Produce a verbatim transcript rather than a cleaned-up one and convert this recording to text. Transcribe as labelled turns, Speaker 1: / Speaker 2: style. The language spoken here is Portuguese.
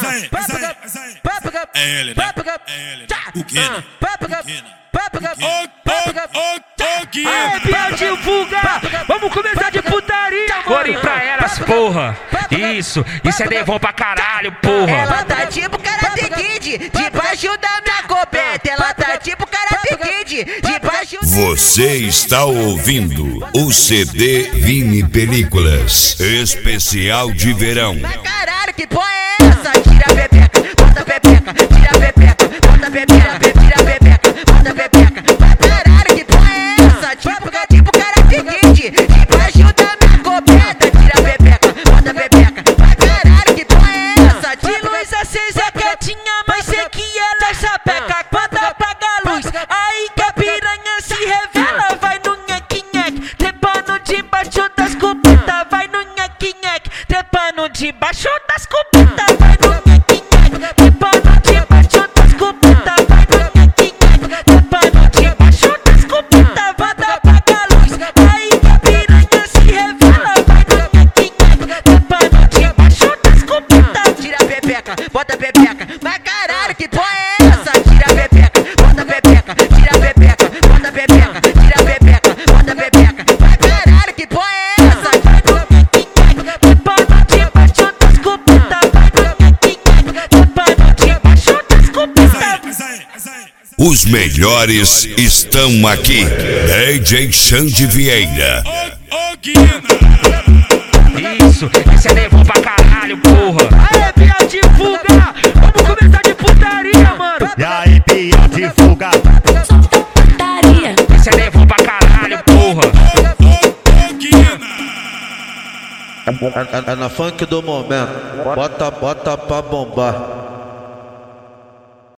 Speaker 1: aí, essa aí, essa aí. É ele, né? É ele, né? O Guina. O Guina.
Speaker 2: Aê, Biel, divulga! Vamos começar de putaria, mano!
Speaker 3: Corem pra elas, porra! Isso, isso é devon pra caralho, porra!
Speaker 4: Ela tá tipo Karate Kid, debaixo da minha coberta. Ela tá tipo Karate Kid, debaixo da...
Speaker 5: Você está ouvindo o C D Vini Películas, especial de verão.
Speaker 4: Mas caralho, que porra é essa? Tira a bebeca, bota a bebeca, tira a bebeca, bota a bebeca, tira a bebeca, bota a bebeca. Mas caralho, que porra é essa? Tipo, tipo Karate Kid, debaixo da minha coberta. Tira a bebeca, bota a bebeca. Mas caralho, que porra é essa?
Speaker 2: De luz acesa, quietinha, mas sei que ela sapeca. Quando apaga a luz, aí que a piranha se revela. Vai no nheque-nheque, trepando debaixo das cobertas. Vai no nheque-nheque, trepando debaixo das cobertas. Vai no nheque-nheque, trepando debaixo das cobertas. Vai no nheque-nheque, trepando debaixo das cobertas. Quando apaga a luz, aí que a piranha se revela. Vai no nheque-nheque, trepando debaixo das cobertas.
Speaker 4: Tira a bebeca, bota a bebeca. Mas caralho, que porra é essa? Tira a bebeca, bota a bebeca, tira a bebeca, bota a bebeca, tira a bebeca, bota a bebeca. Mas caralho, que porra é essa?
Speaker 2: Vai no nheque-nheque, trepando debaixo das cobertas. Vai no nheque-nheque, trepando debaixo das cobertas.
Speaker 1: Essa aí, essa aí.
Speaker 5: Os melhores estão aqui. D J Xande Vieira.
Speaker 1: Ô, Guina.
Speaker 3: Isso, isso é devon pra caralho, porra!
Speaker 2: Aê, Biel, divulga! Vamos começar de putaria, mano!
Speaker 6: E aí, Biel, divulga!
Speaker 7: Putaria.
Speaker 3: Isso é devon pra caralho, porra!
Speaker 1: Ô, Guina.
Speaker 8: É, é, é na funk do momento, bota, bota pra bombar.